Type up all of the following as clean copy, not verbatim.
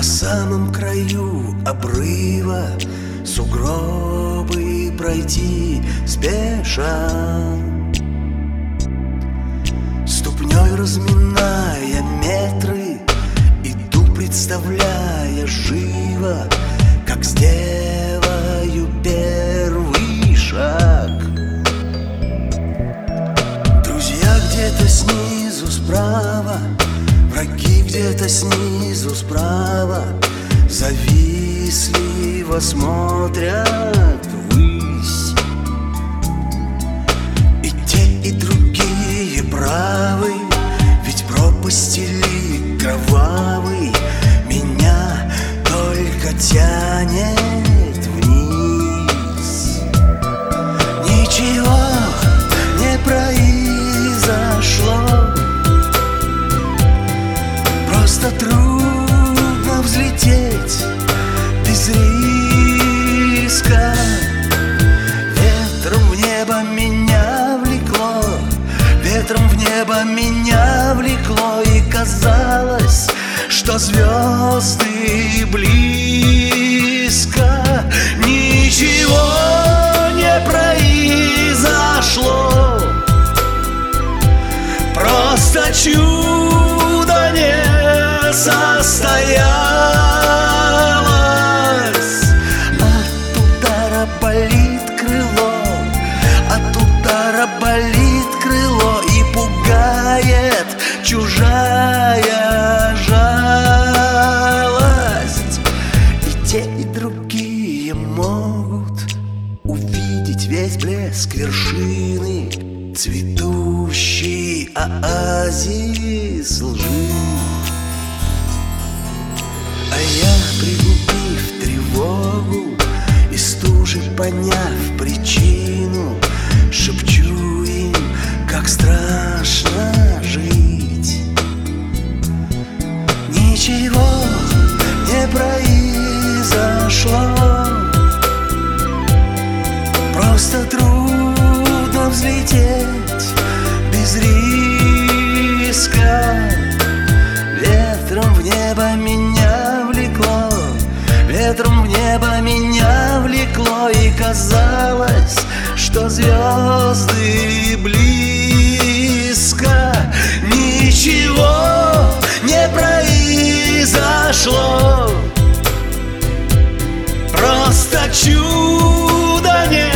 На самом краю обрыва сугробы пройти спеша, ступней разминая метры, иду, представляя живо, как сделаю первый шаг. Друзья где-то снизу справа, враги где-то снизу справа, завистливо смотрят ввысь. И те, и другие правы, ведь пропасти ли кровавый меня только тянет вниз. Ничего не произошло, просто трудно взлететь без риска. Ветром в небо меня влекло, ветром в небо меня влекло, и казалось, что звезды близко. Ничего не произошло, просто чудо не состоялось. От удара болит крыло, от удара болит крыло, и пугает чужая жалость. И те, и другие могут увидеть весь блеск вершины, цветущий оазис лжи. А я, пригубив тревогу и стужи поняв причину, шепчу им, как страшно жить. Ничего не произошло, просто трудно взлететь без риска. Ветром в небо меня влекло, ветром в небо меня влекло, и казалось, что звезды близко. Ничего не произошло, просто чудо не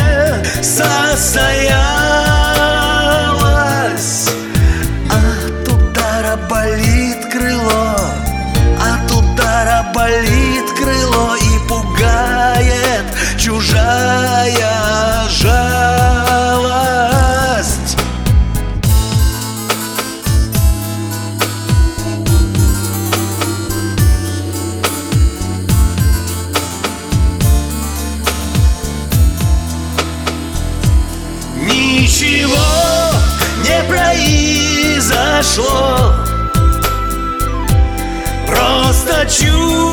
состоялось. От удара болит крыло, от удара болит крыло, и пугает чужая жалость. Ничего не произошло, просто чудо